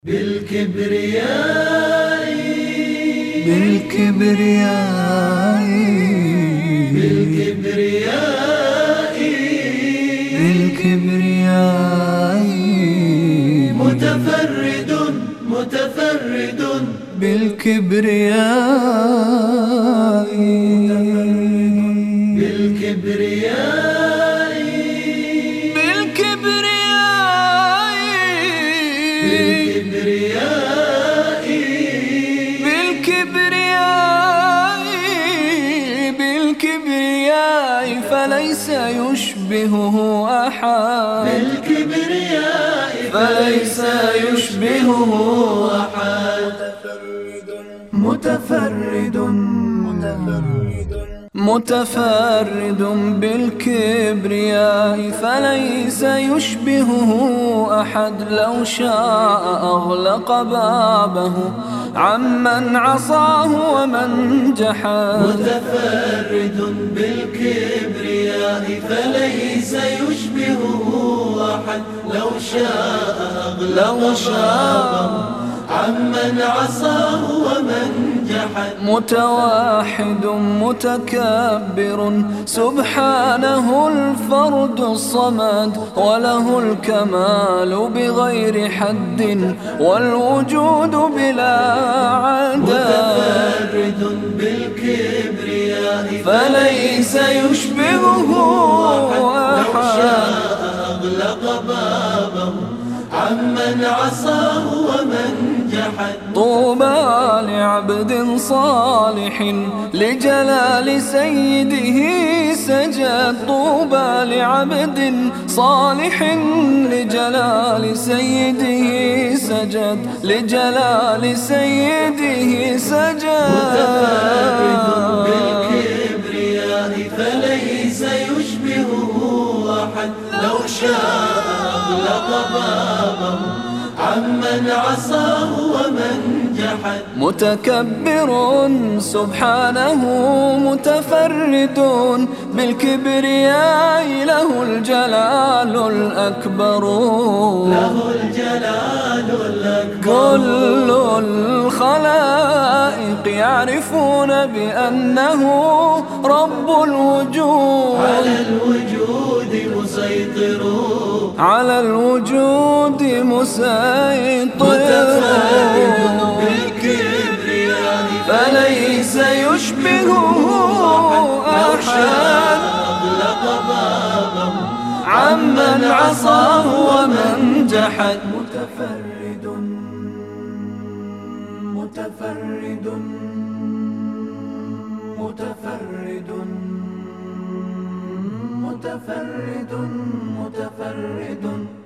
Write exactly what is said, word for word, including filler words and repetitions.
بالكبرياء بالكبرياء بالكبرياء بالكبرياء متفرد متفرد بالكبرياء بالكبرياء بالكبرياء بالكبرياء بالكبرياء بالكبرياء فليس يشبهه أحد بالكبرياء فليس يشبهه أحد متفرد متفرد بالكبرياء فليس يشبهه أحد لو شاء أغلق بابه عمن عصاه ومن جحد متفرد بالكبرياء فليس يشبهه أحد لو شاء أغلق بابه عمن عصاه ومن جحد متوحد متكبر سبحانه الفرد الصمد وله الكمال بغير حد والوجود بلا عدد متفرد بالكبرياء فليس يشبهه أحد لو شاء أغلق بابه عمن عصاه ومن جحد طوبى لعبد صالح لجلال سيده سجد طوبى لعبد صالح لجلال سيده سجد لجلال سيده سجد متفرد بالكبرياء فليس يشبهه أحد لو شاء أغلق بابه عمن عصاه ومن جحد متكبر سبحانه متفرد بالكبرياء له الجلال الأكبر له الجلال الأكبر كل الخلائق يعرفون بأنه رب الوجود على الوجود مسيطر على الوجود مسيطر متفرد بالكبرياء فليس يشبهه أحد أغلق بابه عمن عصاه ومن جحد متفرد متفرد متفرد متفرد متفرد